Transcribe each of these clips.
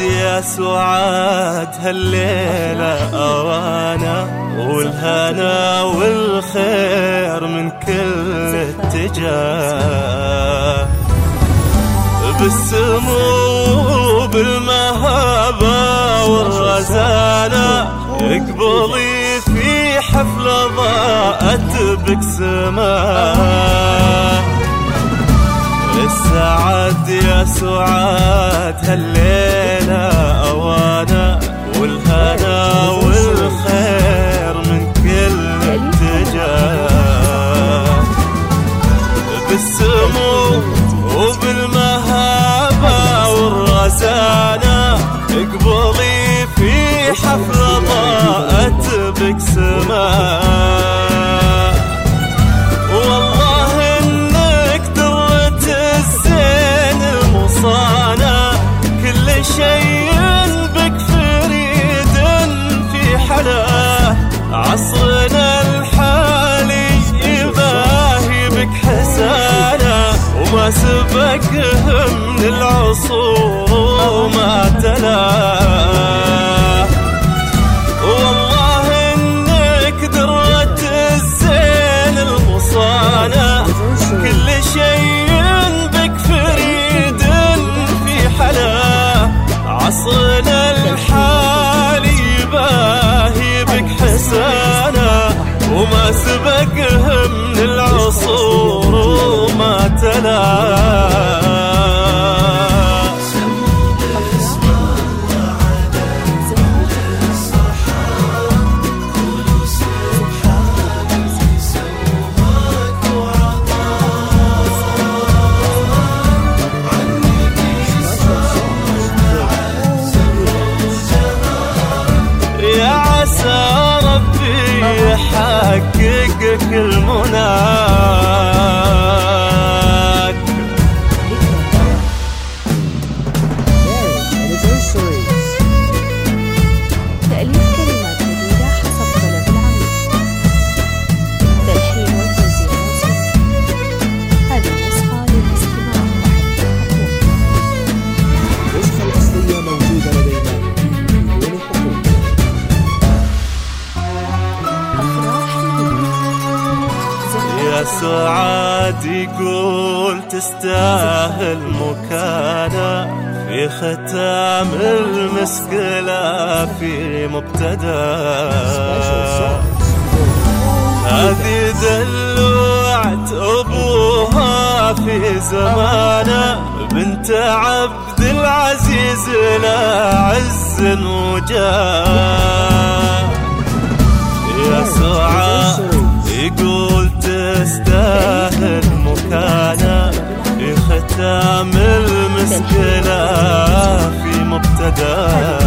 يا سعاد هالليلة أوانا، والهنا والخير من كل اتجاه، بالسمو بالمهابة والرزانة، اقبلي في حفلة ضاءت بك سماء. السعد يا سعاد هالليلة أوانا، والهنا والخير من كل اتجاه، بالسمو وبالمهابة والرزانة، اقبلي في حفلة ضاءت بك سماء. والله انك درة الزين المصانة، كل شيء بك فريد في حلاه، عصرنا الحالي يباهي بك حسانة، وما سبقه من العصور وما تلاه. والله انك درة الزين المصانة، كل شيء بك فريد في حلاه، عصرنا الحالي يباهي بك حسانة، وما سبقه من العصور وما تلاه. يا عسى ربي يحقق كل مناك. تأليف كلمات جديدة حسب طلب العميل، تلحين وتوزيع موسيقى. هذه النسخة للاستماع النسخة الأصلية موجودة لدينا بدون حقوق. يا سعاد يقول تستاهل مكانة، في ختام المسكلة في مبتدا، هذه دلوعت أبوها في زمانه، بنت عبد العزيز لا عز وجاه. يا سعاد يقول تستاهل مكانة، في ختام المسكلة في مبتدا،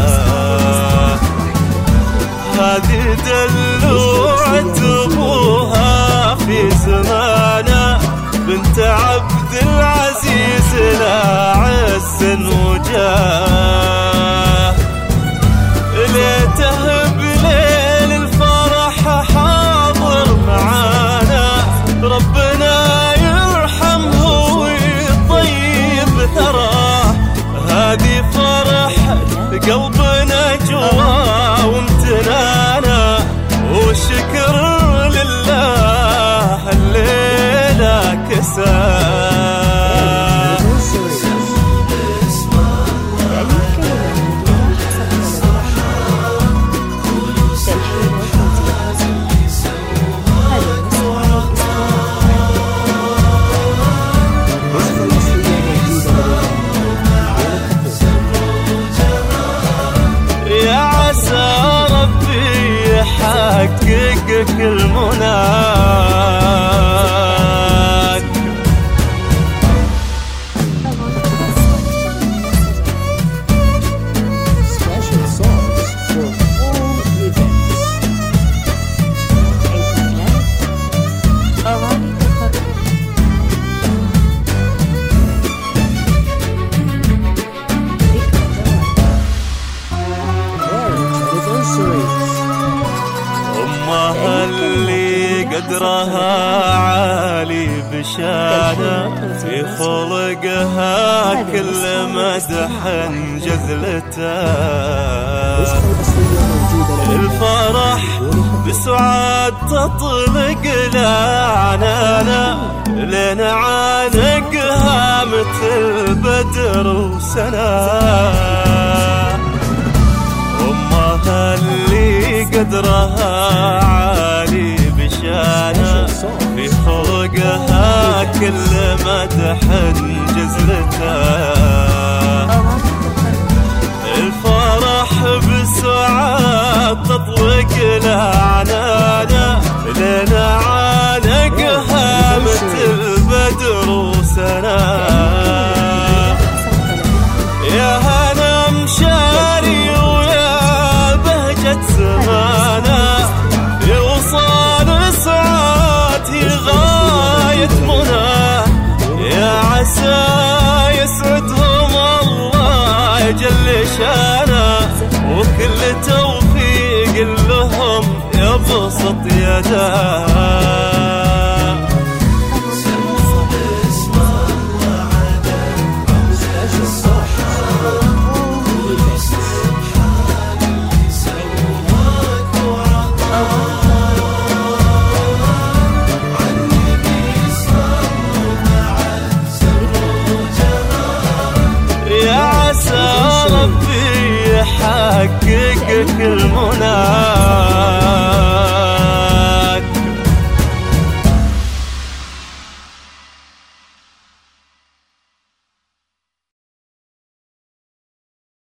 هذه دلوعت أبوها في زمانه، بنت عبد العزيز لا عز وجاه. ليته بليل الفرح حاضر معانا، ربنا يرحمه ويطيب ثراه، هذه فرح قلبنا جواه وامتنانا، والشكر لله الليلة كساه. يا عسى ربي يحقق كل مناك. Special songs for all events. أغاني تخرج. Marriage anniversaries. أمها اللي قدرها عالي بشانة، في خلقها كل مدح جذلت الأصلية موجودة لدينا الفرح بسعاد تطلق لعنانا لنعانقها مثل بدر وسنا. أمها اللي قدرها عالي بشانه في فوقها كل مدح جزلته. الفرح بسعاد تطلق لعنانا لنعانقها مثل بدر وسنا. يا هنا مشاري ويا بهجة زمانا يوصل سعادتي غاية منى. يا عسى يسعدهم الله يجل شانا وكل توفيق لهم يبسط يداه. ربي يحقق كل منى.